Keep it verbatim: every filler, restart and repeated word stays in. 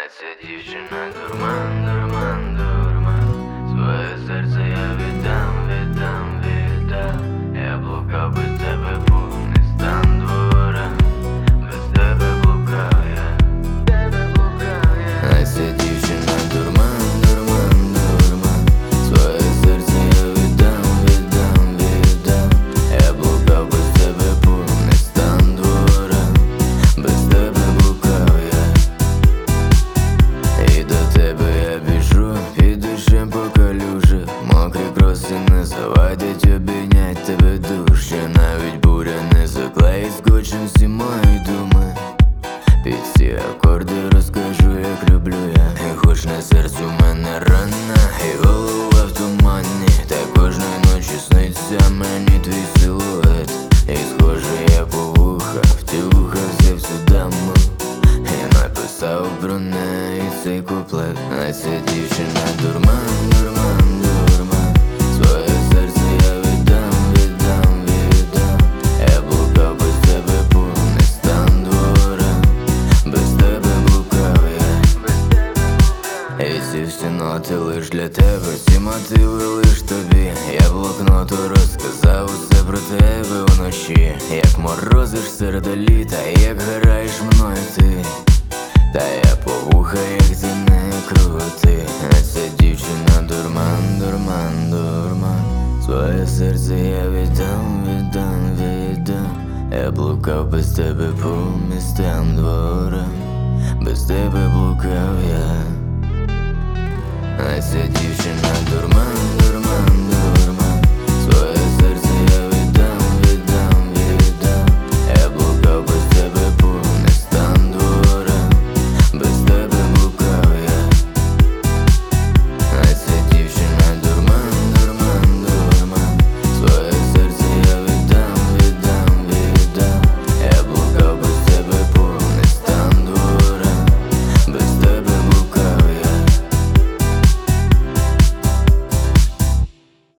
ця дівчина дурман, дурман, дурман. Своє серце я віддам, віддам, віддам. Я блукав без тебе, повний стан двора. Без тебе блукав я, тебе блукав я. А ця дівчина дурман, дурман, дурман. Своє серце я віддам, віддам, віддам. Я блукав без тебе, повний стан двора. Без тебе блукав я. І до тебе я біжу, під дощем по калюжах. Мокрі кроси не завадять обійнять тебе дужче. Навіть буря не заклеїть скотчем всі мої думи. Під ці акорди розкажу, як люблю я. І хоч на серцю в мене рана, і голова в тумані, та кожної ночі сниться мені твій силует. І схоже я по вуха, в ті вуха взяв цю даму. І написав про неї цей куплет. А ця дівчина дурман, дурман, дурман. Своє серце я віддам, віддам, віддам. Я блукав без тебе, повний стан двора. Без тебе блукав я. І ці всі ноти лиш для тебе, ці мотиви лиш тобі. Я блокноту розказав усе про тебе вночі. Як морозиш серед літа, як граєш мною ти. Та я по вуха, як ти не крути. А ця дівчина дурман, дурман, дурман. Своє серце я віддам, віддам, віддам. Я блукав без тебе по містам двора. Без тебе блукав я. А ця дівчина дурман, дурман.